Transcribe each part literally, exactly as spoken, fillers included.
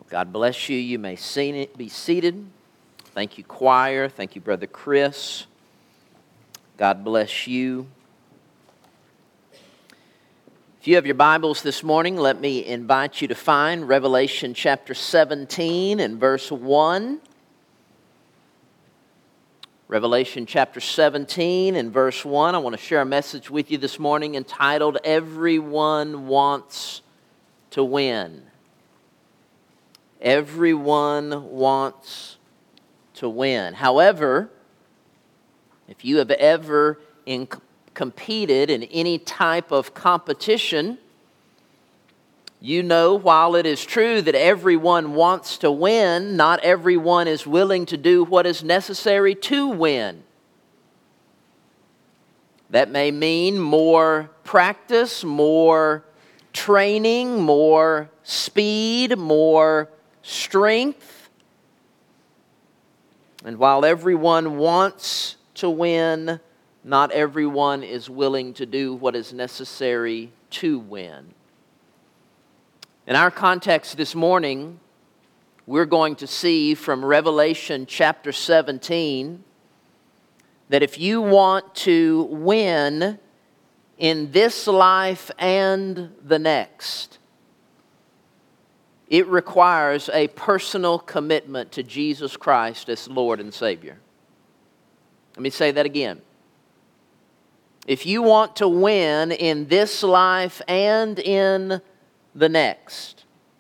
God bless you. You may be seated. Thank you, choir. Thank you, Brother Chris. God bless you. If you have your Bibles this morning, let me invite you to find Revelation chapter seventeen and verse one. Revelation chapter seventeen and verse one. I want to share a message with you this morning entitled, Everyone Wants to Win. Everyone wants to win. However, if you have ever in, competed in any type of competition, you know while it is true that everyone wants to win, not everyone is willing to do what is necessary to win. That may mean more practice, more training, more speed, more strength. And while everyone wants to win, not everyone is willing to do what is necessary to win. In our context this morning, we're going to see from Revelation chapter seventeen that if you want to win in this life and the next, it requires a personal commitment to Jesus Christ as Lord and Savior. Let me say that again. If you want to win in this life and in the next,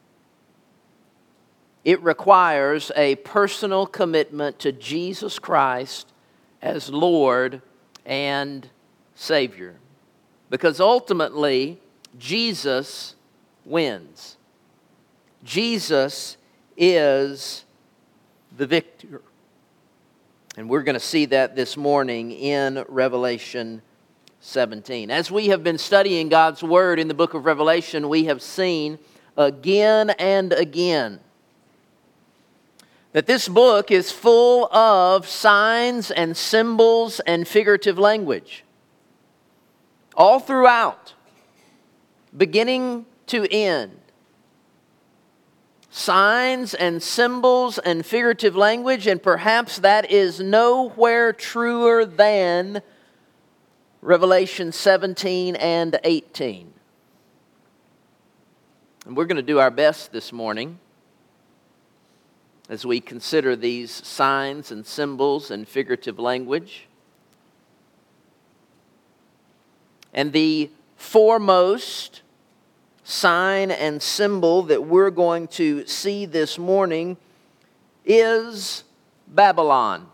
it requires a personal commitment to Jesus Christ as Lord and Savior. Because ultimately, Jesus wins. Jesus is the victor. And we're going to see that this morning in Revelation seventeen. As we have been studying God's Word in the book of Revelation, we have seen again and again that this book is full of signs and symbols and figurative language. All throughout, beginning to end. Signs and symbols and figurative language, and perhaps that is nowhere truer than Revelation seventeen and eighteen. And we're going to do our best this morning as we consider these signs and symbols and figurative language. And the foremost sign and symbol that we're going to see this morning is Babylon.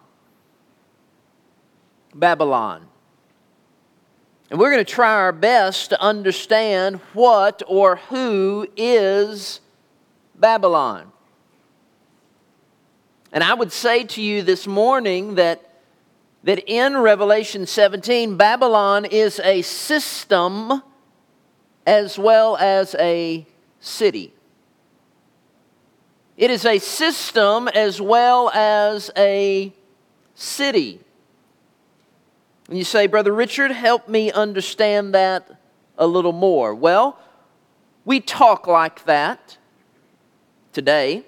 Babylon. And we're going to try our best to understand what or who is Babylon. And I would say to you this morning that, that in Revelation seventeen, Babylon is a system as well as a city. It is a system as well as a city. And you say, Brother Richard, help me understand that a little more. Well, we talk like that today.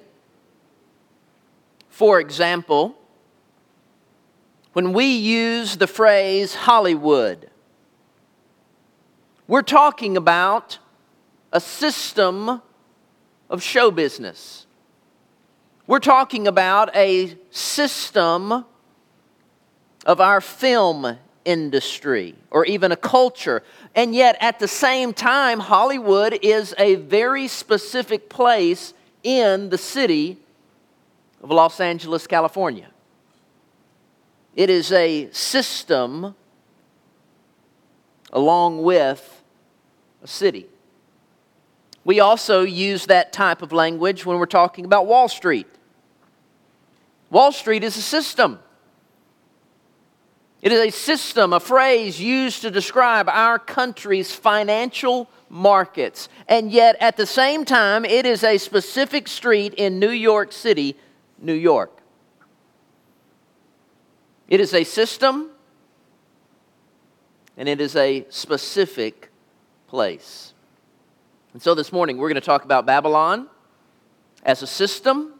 For example, when we use the phrase Hollywood, we're talking about a system of show business. We're talking about a system of our film industry or even a culture. And yet at the same time, Hollywood is a very specific place in the city of Los Angeles, California. It is a system along with a city. We also use that type of language when we're talking about Wall Street. Wall Street is a system. It is a system, a phrase used to describe our country's financial markets. And yet, at the same time, it is a specific street in New York City, New York. It is a system, and it is a specific place. And so this morning, we're going to talk about Babylon as a system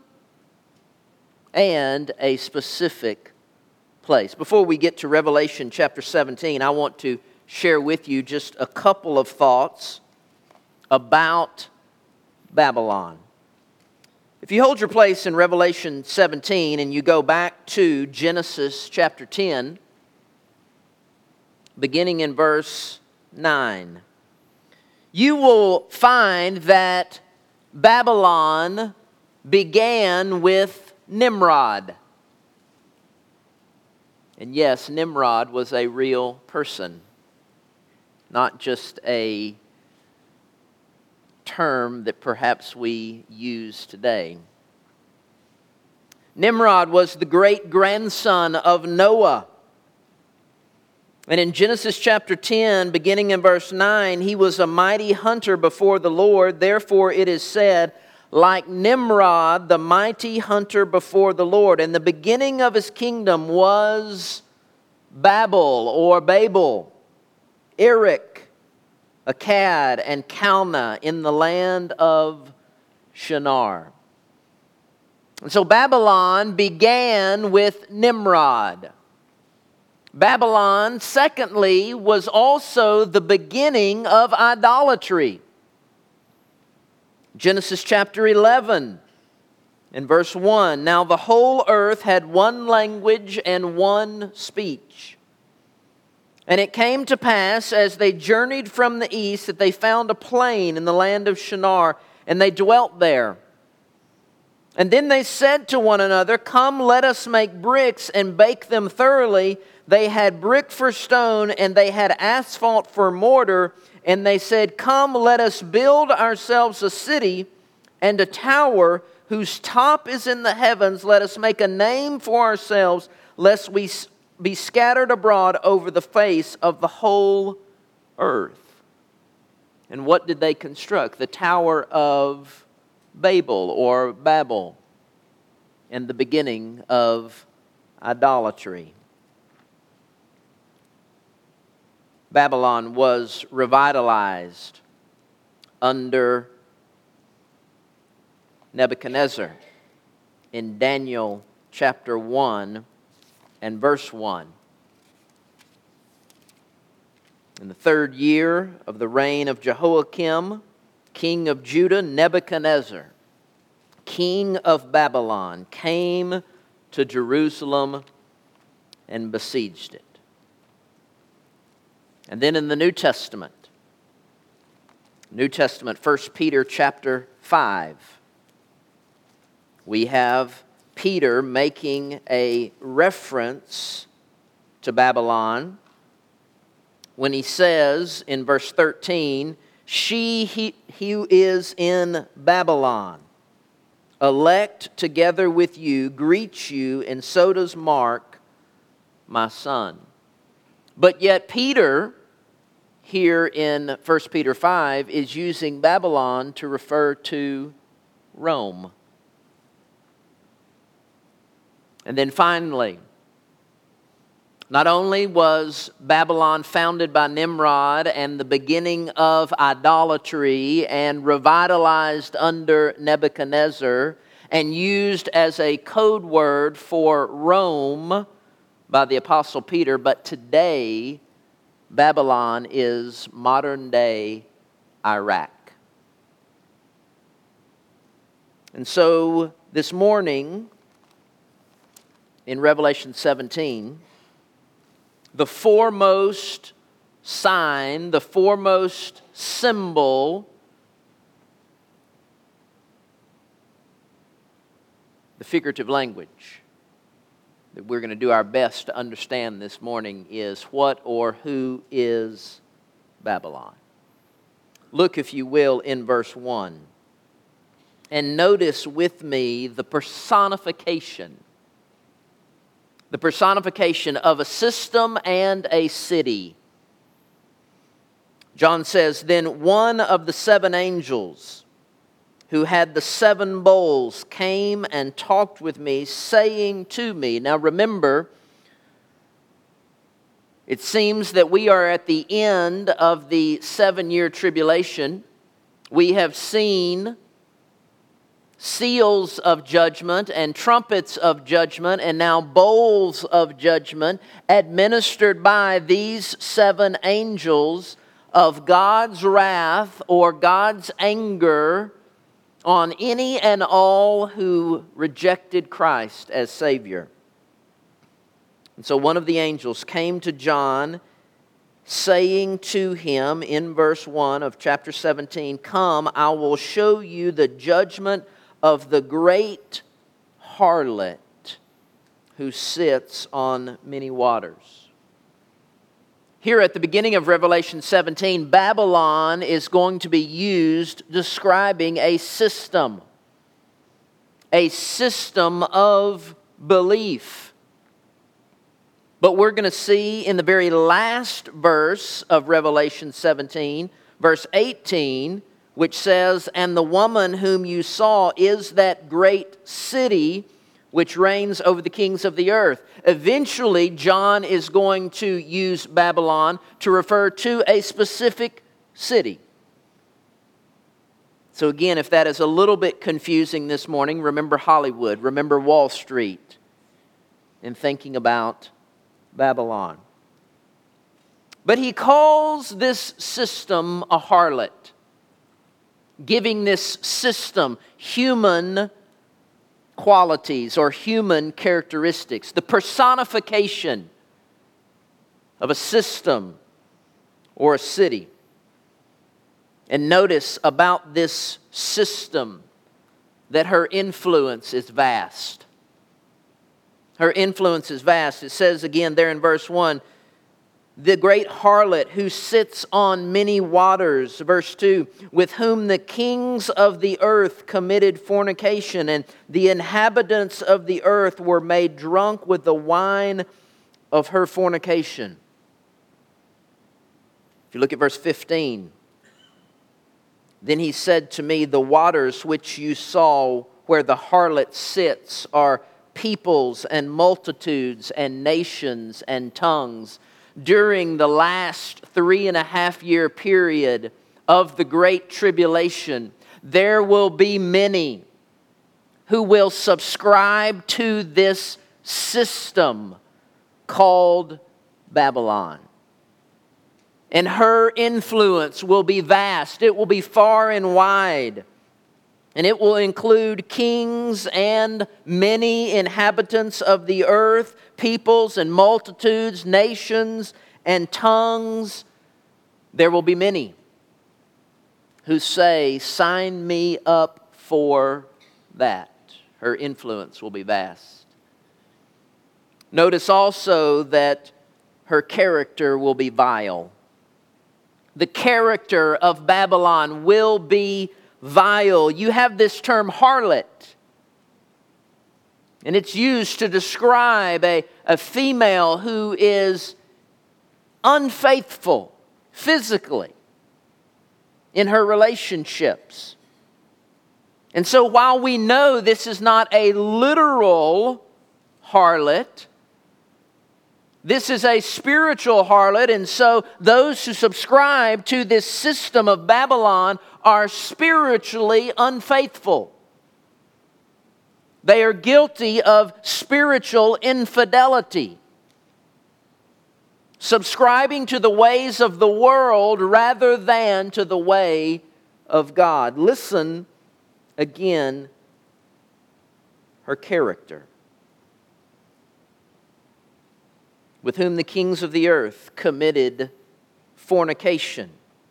and a specific place. Before we get to Revelation chapter seventeen, I want to share with you just a couple of thoughts about Babylon. If you hold your place in Revelation seventeen and you go back to Genesis chapter ten, beginning in verse nine, you will find that Babylon began with Nimrod. And yes, Nimrod was a real person, not just a term that perhaps we use today. Nimrod was the great-grandson of Noah. And in Genesis chapter ten, beginning in verse nine, he was a mighty hunter before the Lord. Therefore it is said, like Nimrod, the mighty hunter before the Lord. And the beginning of his kingdom was Babel or Babel, Erech, Akkad, and Calneh in the land of Shinar. And so Babylon began with Nimrod. Babylon, secondly, was also the beginning of idolatry. Genesis chapter eleven and verse one. Now the whole earth had one language and one speech. And it came to pass, as they journeyed from the east, that they found a plain in the land of Shinar, and they dwelt there. And then they said to one another, Come, let us make bricks and bake them thoroughly. They had brick for stone, and they had asphalt for mortar. And they said, Come, let us build ourselves a city and a tower whose top is in the heavens. Let us make a name for ourselves, lest we be scattered abroad over the face of the whole earth. And what did they construct? The Tower of Babel or Babel, and the beginning of idolatry. Babylon was revitalized under Nebuchadnezzar in Daniel chapter one and verse one. In the third year of the reign of Jehoiakim, king of Judah, Nebuchadnezzar, king of Babylon, came to Jerusalem and besieged it. And then in the New Testament, New Testament, First Peter chapter five, we have Peter making a reference to Babylon when he says in verse thirteen, She he, who is in Babylon, elect together with you, greets you, and so does Mark, my son. But yet Peter, here in First Peter five, is using Babylon to refer to Rome. And then finally, not only was Babylon founded by Nimrod and the beginning of idolatry and revitalized under Nebuchadnezzar and used as a code word for Rome by the Apostle Peter, but today Babylon is modern-day Iraq. And so this morning in Revelation seventeen, the foremost sign, the foremost symbol, the figurative language that we're going to do our best to understand this morning is what or who is Babylon. Look, if you will, in verse one. And notice with me the personification. The personification of a system and a city. John says, Then one of the seven angels who had the seven bowls came and talked with me, saying to me. Now remember, it seems that we are at the end of the seven-year tribulation. We have seen seals of judgment and trumpets of judgment and now bowls of judgment administered by these seven angels of God's wrath or God's anger on any and all who rejected Christ as Savior. And so one of the angels came to John, saying to him in verse one of chapter seventeen, "Come, I will show you the judgment of the great harlot who sits on many waters." Here at the beginning of Revelation seventeen, Babylon is going to be used describing a system, a system of belief. But we're going to see in the very last verse of Revelation seventeen, verse eighteen, which says, "And the woman whom you saw is that great city which reigns over the kings of the earth." Eventually, John is going to use Babylon to refer to a specific city. So again, if that is a little bit confusing this morning, remember Hollywood, remember Wall Street, in thinking about Babylon. But he calls this system a harlot, giving this system human qualities or human characteristics, the personification of a system or a city. And notice about this system that her influence is vast. Her influence is vast. It says again there in verse one, "The great harlot who sits on many waters," verse two, "with whom the kings of the earth committed fornication, and the inhabitants of the earth were made drunk with the wine of her fornication." If you look at verse fifteen, "Then he said to me, the waters which you saw where the harlot sits are peoples and multitudes and nations and tongues. During the last three and a half year period of the Great Tribulation, there will be many who will subscribe to this system called Babylon. And her influence will be vast. It will be far and wide. And it will include kings and many inhabitants of the earth, peoples and multitudes, nations and tongues. There will be many who say, 'Sign me up for that.'" Her influence will be vast. Notice also that her character will be vile. The character of Babylon will be vile. You have this term harlot, and it's used to describe a, a female who is unfaithful physically in her relationships. And so while we know this is not a literal harlot, this is a spiritual harlot, and so those who subscribe to this system of Babylon are spiritually unfaithful. They are guilty of spiritual infidelity, subscribing to the ways of the world rather than to the way of God. Listen again, her character. "With whom the kings of the earth committed fornication,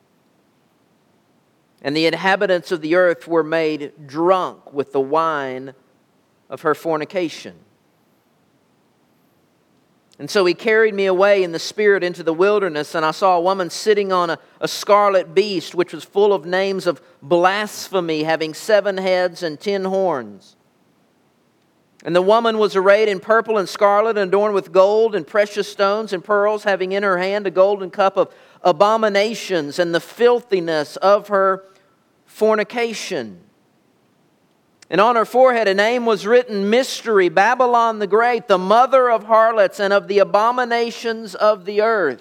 and the inhabitants of the earth were made drunk with the wine of her fornication. And so he carried me away in the spirit into the wilderness, and I saw a woman sitting on a, a scarlet beast, which was full of names of blasphemy, having seven heads and ten horns. And the woman was arrayed in purple and scarlet, and adorned with gold and precious stones and pearls, having in her hand a golden cup of abominations and the filthiness of her fornication. And on her forehead a name was written, Mystery, Babylon the Great, the mother of harlots and of the abominations of the earth.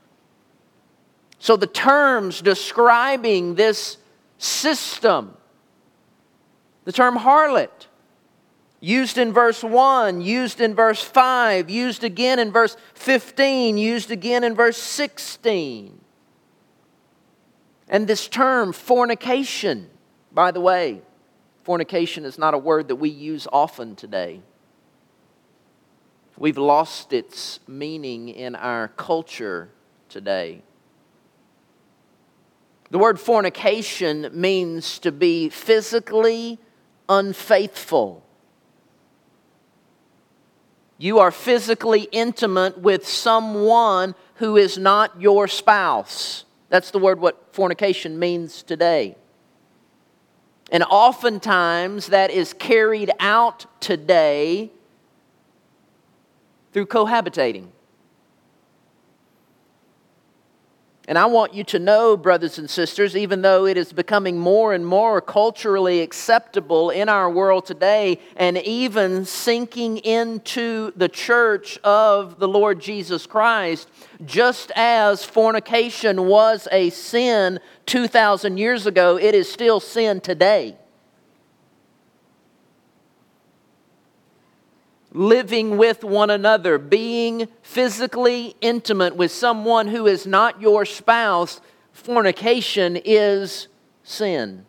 So the terms describing this system The term harlot, used in verse one, used in verse five, used again in verse fifteen, used again in verse sixteen. And this term, fornication, by the way, fornication is not a word that we use often today. We've lost its meaning in our culture today. The word fornication means to be physically unfaithful. You are physically intimate with someone who is not your spouse. That's the word what fornication means today. And oftentimes that is carried out today through cohabitating. And I want you to know, brothers and sisters, even though it is becoming more and more culturally acceptable in our world today, and even sinking into the church of the Lord Jesus Christ, just as fornication was a sin two thousand years ago, it is still sin today. Living with one another, being physically intimate with someone who is not your spouse, fornication is sin.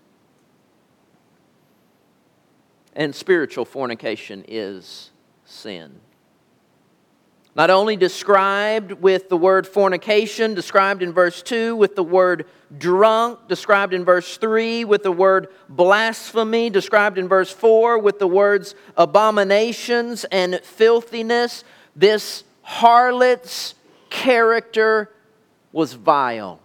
And spiritual fornication is sin. Not only described with the word fornication, described in verse two, with the word drunk, described in verse three, with the word blasphemy, described in verse four, with the words abominations and filthiness. This harlot's character was vile.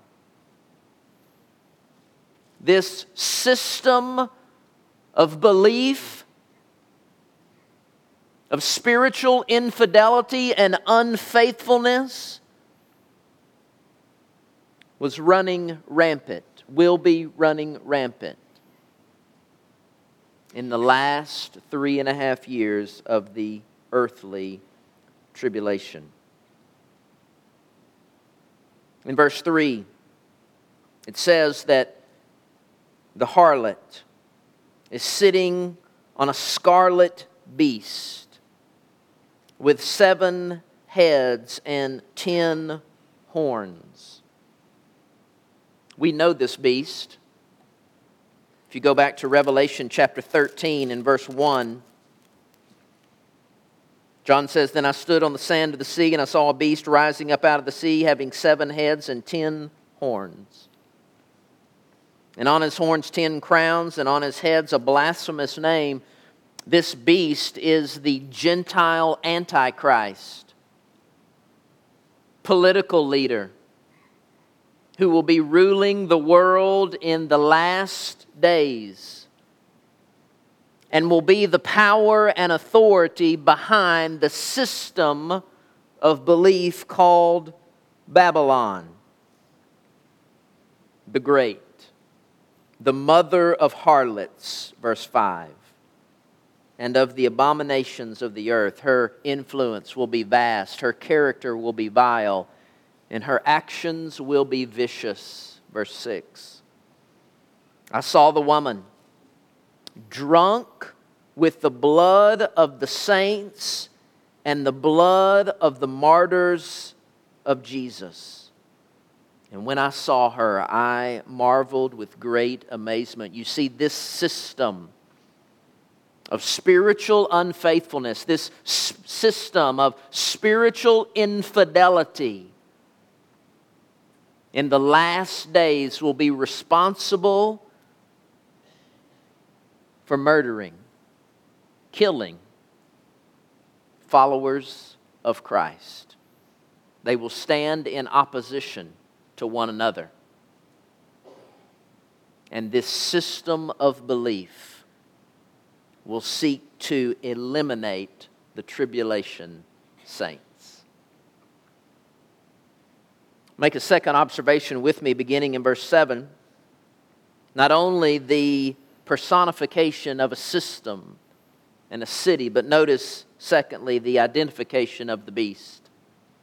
This system of belief, of spiritual infidelity and unfaithfulness, was running rampant, will be running rampant in the last three and a half years of the earthly tribulation. In verse three, it says that the harlot is sitting on a scarlet beast with seven heads and ten horns. We know this beast. If you go back to Revelation chapter thirteen and verse one, John says, "Then I stood on the sand of the sea, and I saw a beast rising up out of the sea, having seven heads and ten horns. And on his horns ten crowns, and on his heads a blasphemous name." This beast is the Gentile Antichrist, political leader, who will be ruling the world in the last days, and will be the power and authority behind the system of belief called Babylon the Great, the mother of harlots, verse five. And of the abominations of the earth. Her influence will be vast, her character will be vile, and her actions will be vicious. Verse six. I saw the woman drunk with the blood of the saints and the blood of the martyrs of Jesus. And when I saw her, I marveled with great amazement. You see, this system of spiritual unfaithfulness, this s- system of spiritual infidelity, in the last days will be responsible for murdering, killing followers of Christ. They will stand in opposition to one another. And this system of belief will seek to eliminate the tribulation saints. Make a second observation with me beginning in verse seven. Not only the personification of a system and a city, but notice, secondly, the identification of the beast.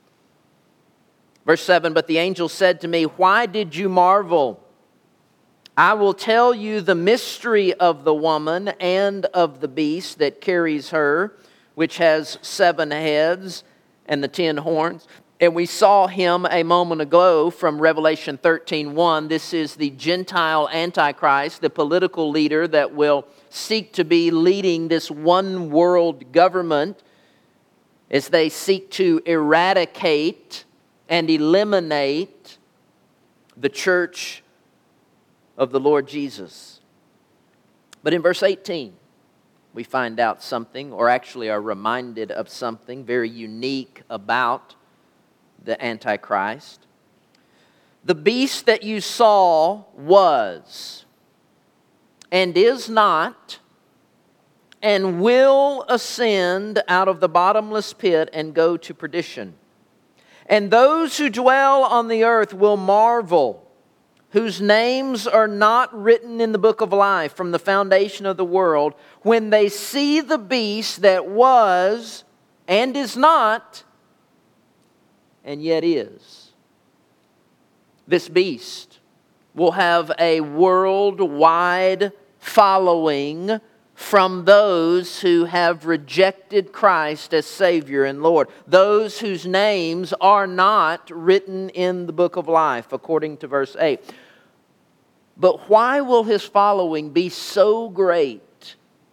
Verse seven, "But the angel said to me, 'Why did you marvel?' I will tell you the mystery of the woman and of the beast that carries her, which has seven heads and the ten horns. And we saw him a moment ago from Revelation thirteen one. This is the Gentile Antichrist, the political leader that will seek to be leading this one world government as they seek to eradicate and eliminate the church of the Lord Jesus. But in verse eighteen, we find out something, or actually are reminded of something very unique about the Antichrist. The beast that you saw was, and is not, and will ascend out of the bottomless pit and go to perdition. And those who dwell on the earth will marvel, whose names are not written in the book of life from the foundation of the world, when they see the beast that was, and is not, and yet is. This beast will have a worldwide following from those who have rejected Christ as Savior and Lord. Those whose names are not written in the book of life, according to verse eight. But why will his following be so great?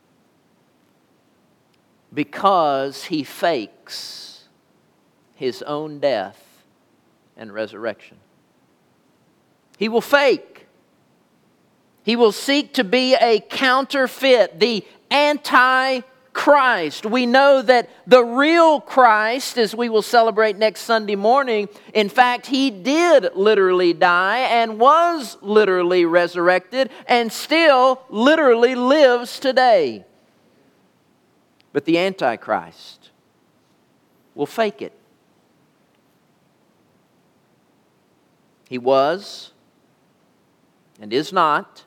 Because he fakes his own death and resurrection. He will fake. He will seek to be a counterfeit, the Antichrist. We know that the real Christ, as we will celebrate next Sunday morning, in fact, he did literally die and was literally resurrected and still literally lives today. But the Antichrist will fake it. He was and is not,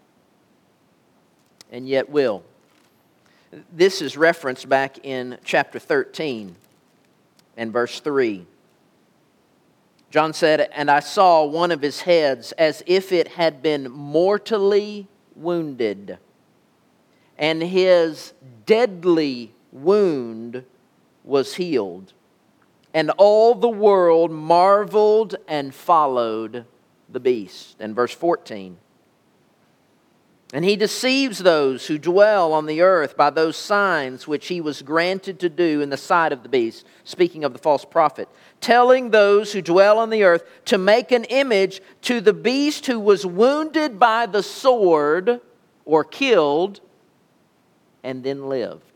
and yet will. This is referenced back in chapter thirteen and verse three. John said, "And I saw one of his heads as if it had been mortally wounded, and his deadly wound was healed. And all the world marveled and followed the beast." And verse fourteen. "And he deceives those who dwell on the earth by those signs which he was granted to do in the sight of the beast," speaking of the false prophet, "telling those who dwell on the earth to make an image to the beast who was wounded by the sword," or killed, "and then lived."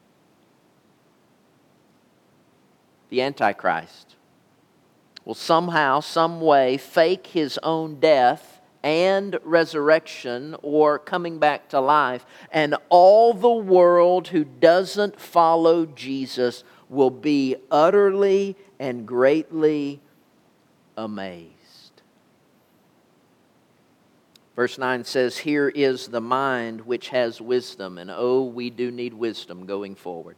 The Antichrist will somehow, some way, fake his own death and resurrection, or coming back to life, and all the world who doesn't follow Jesus will be utterly and greatly amazed. Verse nine says, "Here is the mind which has wisdom," and oh, we do need wisdom going forward.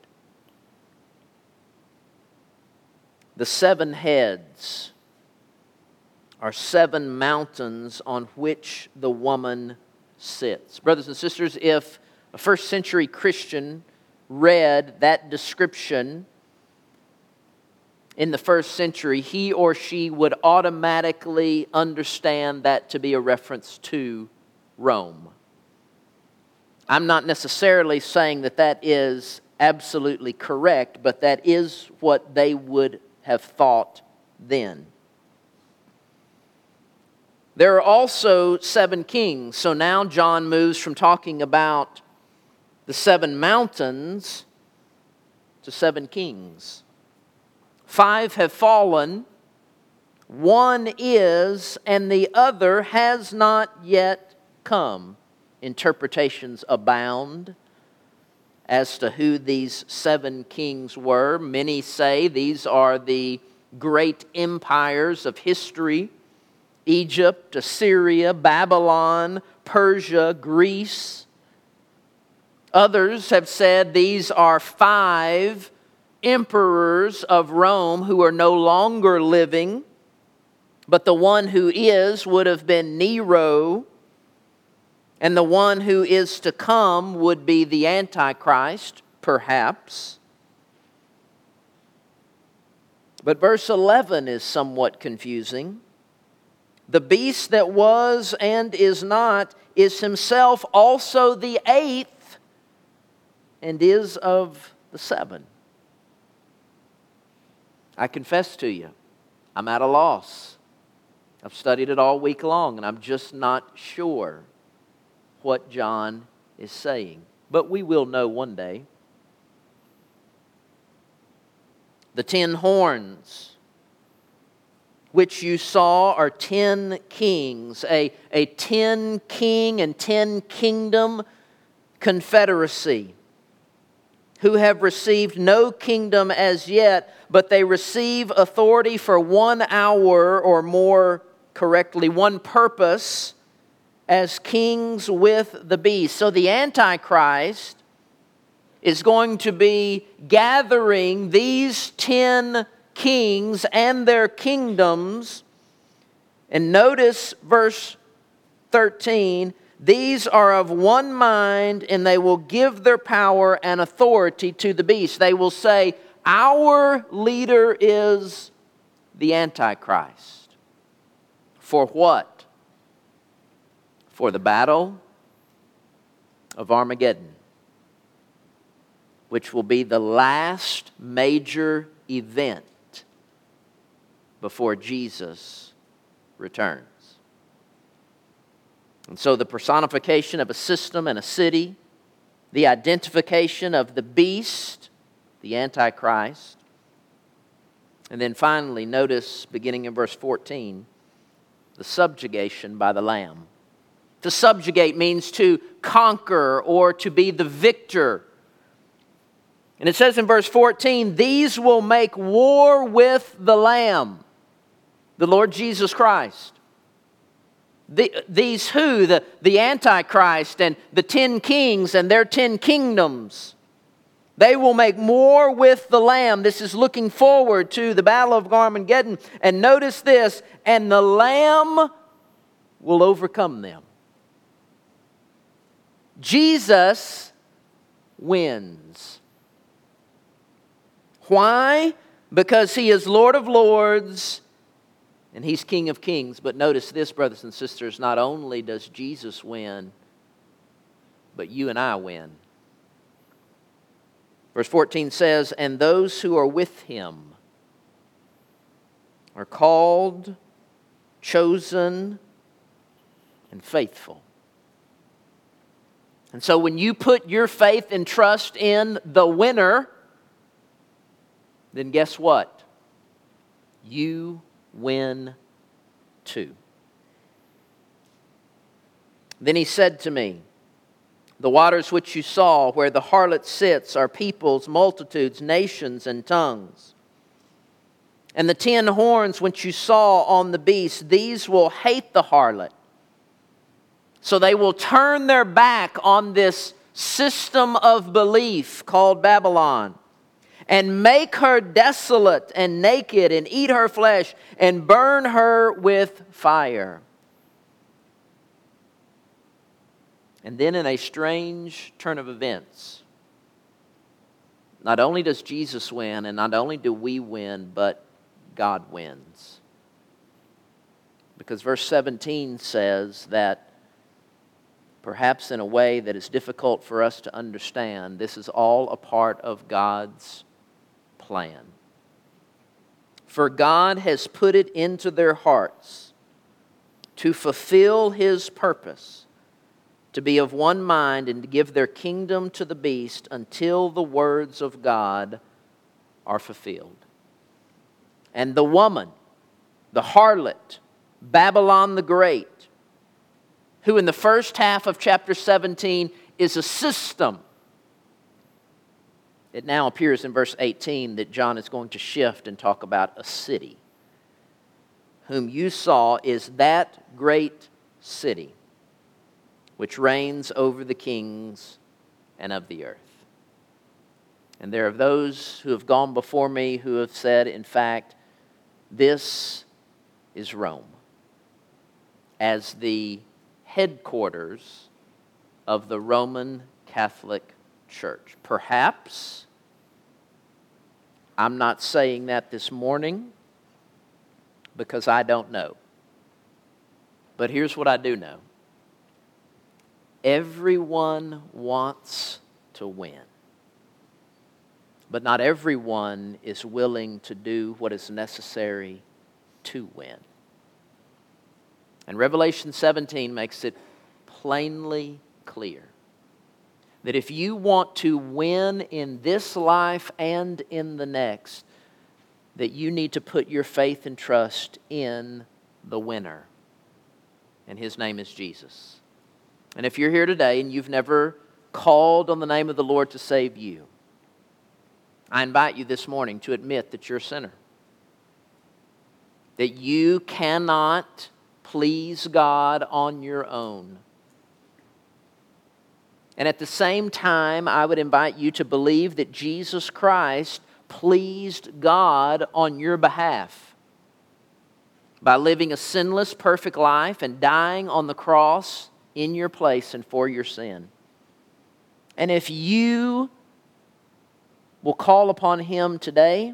The seven heads are seven mountains on which the woman sits. Brothers and sisters, if a first century Christian read that description in the first century, he or she would automatically understand that to be a reference to Rome. I'm not necessarily saying that that is absolutely correct, but that is what they would have thought then. There are also seven kings. So now John moves from talking about the seven mountains to seven kings. Five have fallen, one is, and the other has not yet come. Interpretations abound as to who these seven kings were. Many say these are the great empires of history: Egypt, Assyria, Babylon, Persia, Greece. Others have said these are five emperors of Rome who are no longer living, but the one who is would have been Nero. And the one who is to come would be the Antichrist, perhaps. But verse eleven is somewhat confusing. The beast that was and is not is himself also the eighth and is of the seven. I confess to you, I'm at a loss. I've studied it all week long and I'm just not sure what John is saying. But we will know one day. The ten horns which you saw are ten kings, a, a ten king and ten kingdom confederacy, who have received no kingdom as yet, but they receive authority for one hour, or more correctly, one purpose, as kings with the beast. So the Antichrist is going to be gathering these ten kings and their kingdoms. And notice verse thirteen, these are of one mind, and they will give their power and authority to the beast. They will say, our leader is the Antichrist. For what? For the battle of Armageddon, which will be the last major event before Jesus returns. And so the personification of a system and a city, the identification of the beast, the Antichrist, and then finally, notice, beginning in verse fourteen, the subjugation by the Lamb. To subjugate means to conquer or to be the victor. And it says in verse fourteen, these will make war with the Lamb, the Lord Jesus Christ. The, these who? The, the Antichrist and the ten kings and their ten kingdoms. They will make war with the Lamb. This is looking forward to the battle of Armageddon. And notice this, and the Lamb will overcome them. Jesus wins. Why? Because He is Lord of Lords and He's King of Kings. But notice this, brothers and sisters, not only does Jesus win, but you and I win. Verse fourteen says, and those who are with Him are called, chosen, and faithful. And so when you put your faith and trust in the winner, then guess what? You win too. Then He said to me, the waters which you saw, where the harlot sits, are peoples, multitudes, nations, and tongues. And the ten horns which you saw on the beast, these will hate the harlot. So they will turn their back on this system of belief called Babylon, and make her desolate and naked, and eat her flesh, and burn her with fire. And then in a strange turn of events, not only does Jesus win, and not only do we win, but God wins. Because verse seventeen says that, perhaps in a way that is difficult for us to understand, this is all a part of God's plan. For God has put it into their hearts to fulfill His purpose, to be of one mind and to give their kingdom to the beast until the words of God are fulfilled. And the woman, the harlot, Babylon the Great, who in the first half of chapter seventeen is a system, it now appears in verse eighteen that John is going to shift and talk about a city, whom you saw is that great city, which reigns over the kings and of the earth. And there are those who have gone before me who have said, in fact, this is Rome, as the headquarters of the Roman Catholic Church. Perhaps, I'm not saying that this morning because I don't know. But here's what I do know. Everyone wants to win. But not everyone is willing to do what is necessary to win. And Revelation seventeen makes it plainly clear that if you want to win in this life and in the next, that you need to put your faith and trust in the winner. And His name is Jesus. And if you're here today and you've never called on the name of the Lord to save you, I invite you this morning to admit that you're a sinner. That you cannot please God on your own. And at the same time, I would invite you to believe that Jesus Christ pleased God on your behalf by living a sinless, perfect life and dying on the cross in your place and for your sin. And if you will call upon Him today,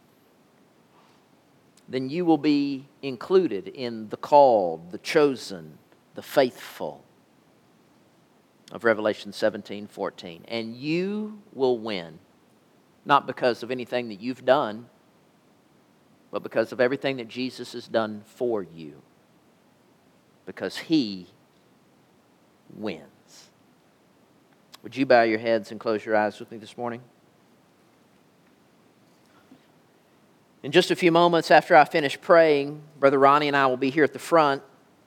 then you will be included in the called, the chosen, the faithful of Revelation seventeen fourteen. And you will win, not because of anything that you've done, but because of everything that Jesus has done for you. Because He wins. Would you bow your heads and close your eyes with me this morning? In just a few moments after I finish praying, Brother Ronnie and I will be here at the front.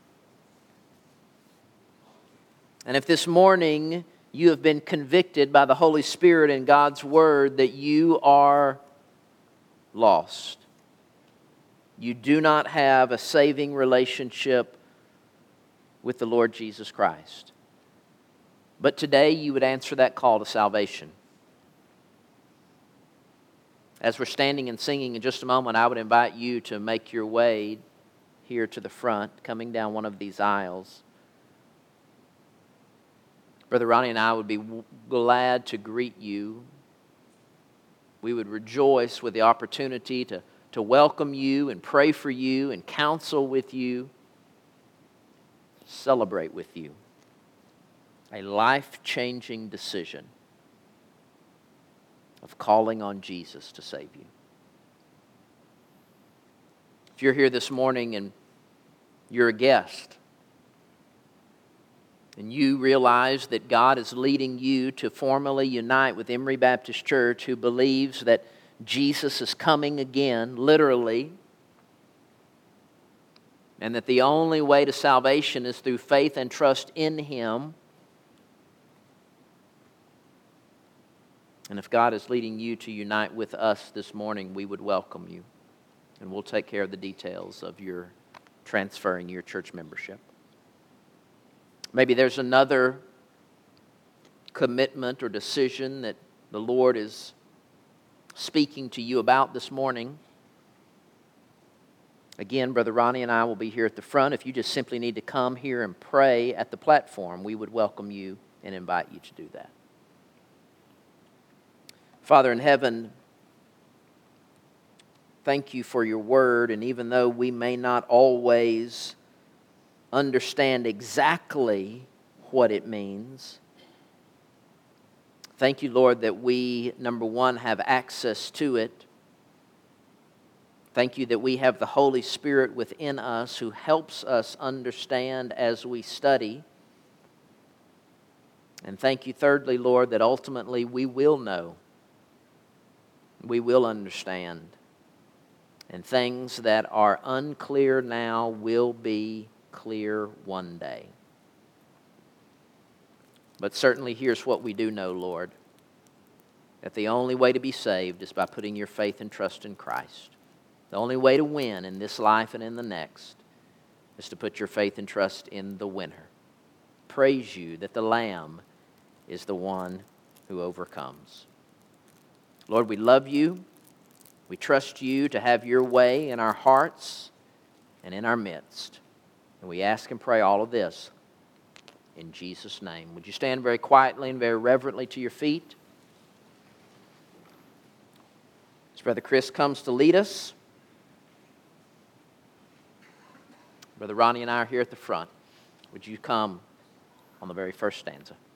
And if this morning you have been convicted by the Holy Spirit and God's Word that you are lost, you do not have a saving relationship with the Lord Jesus Christ, but today you would answer that call to salvation. As we're standing and singing in just a moment, I would invite you to make your way here to the front, coming down one of these aisles. Brother Ronnie and I would be glad to greet you. We would rejoice with the opportunity to, to welcome you and pray for you and counsel with you, celebrate with you a life-changing decision of calling on Jesus to save you. If you're here this morning and you're a guest, and you realize that God is leading you to formally unite with Emory Baptist Church, who believes that Jesus is coming again, literally, and that the only way to salvation is through faith and trust in Him, and if God is leading you to unite with us this morning, we would welcome you. And we'll take care of the details of your transferring your church membership. Maybe there's another commitment or decision that the Lord is speaking to you about this morning. Again, Brother Ronnie and I will be here at the front. If you just simply need to come here and pray at the platform, we would welcome you and invite you to do that. Father in heaven, thank you for your word, and even though we may not always understand exactly what it means, thank you, Lord, that we, number one, have access to it. Thank you that we have the Holy Spirit within us who helps us understand as we study. And thank you, thirdly, Lord, that ultimately we will know. We will understand. And things that are unclear now will be clear one day. But certainly here's what we do know, Lord. That the only way to be saved is by putting your faith and trust in Christ. The only way to win in this life and in the next is to put your faith and trust in the winner. Praise you that the Lamb is the one who overcomes. Lord, we love you. We trust you to have your way in our hearts and in our midst. And we ask and pray all of this in Jesus' name. Would you stand very quietly and very reverently to your feet? As Brother Chris comes to lead us, Brother Ronnie and I are here at the front. Would you come on the very first stanza?